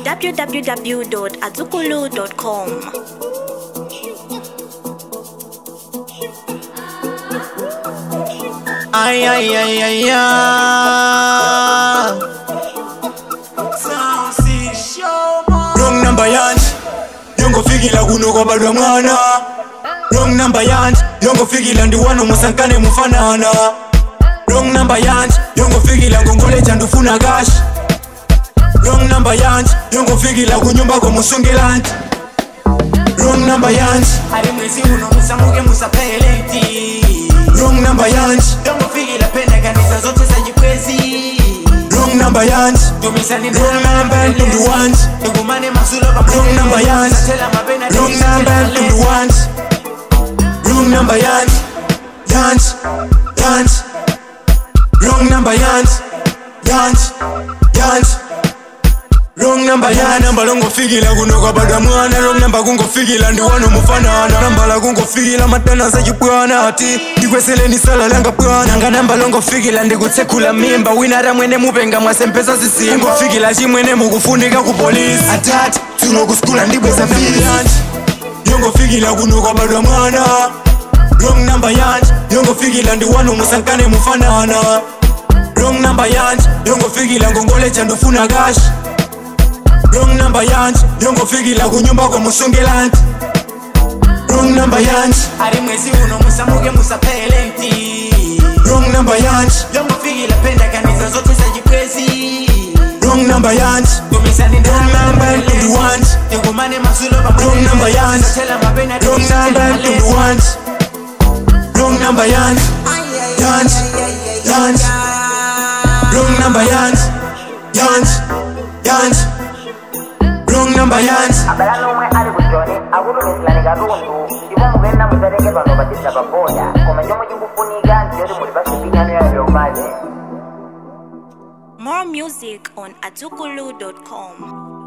www.azukulu.com. Ay, ay, ay, ay, ay. Wrong number yanj, yongo fikila kuno kwa badwa mwana. Wrong number yanj, yongo fikila ndiwano musankane mufanana. Wrong number yanj, yongo fikila ngongole chandufuna gash. Wrong number yanj, yongo fikila kunyumba kwa musungelanti. Wrong number yanj, ari mwezi uno musamuke musapelenti. wrong number yanj, Dongo figi la penda kanisa zote za jikwezi. wrong number yanj, Tumisani wrong number to the ones. Tugumane masulo kwa Wrong number yanj, wrong number to the ones. Wrong number yanj, yanj, yanj. Wrong number yanj, yanj, yanj. Wrong number yanj, number longo figila kuno kwa badwa mwana. Wrong number kungo figila ndiwano mufanana. Number la kungo figila matana za jipwana ati ndikwesele ni sala langa pwana. Nanga number longo figila ndikutsekula mimba. Winara mwene mupenga mwasempesa sisimba. Kungo figila chimwene mukufundika ku police. Atati tuno kuskula ndibweza fili yanj, yongo figila kuno kwa badwa mwana. Wrong number yanj, yongo figila ndiwano musankane mufanana. Wrong number yanj, yongo figila ngongole chandufuna gash. Wrong number yanj, yongo figila kunyumba kwa musungelanti. Wrong number yanj, ari mwezi uno musamuke musapelenti. wrong number yanj, Dongo figi la penda kanisa zote za jikwezi. wrong number yanj, Tumisani wrong number to the ones. Tugumane masulo kwa Wrong number yanj, wrong number to the ones. Wrong number yanj, yanj, yanj. Wrong number yanj, yanj, yanj. Wrong number yanj. Abalano umwe ali kujoni akulu nesilani kalundu ndipo mugenda muzaleke bano batisa baboya koma njomo jingufuniga ndiyoti muli basipingano yayo maze. More music on azukulu.com.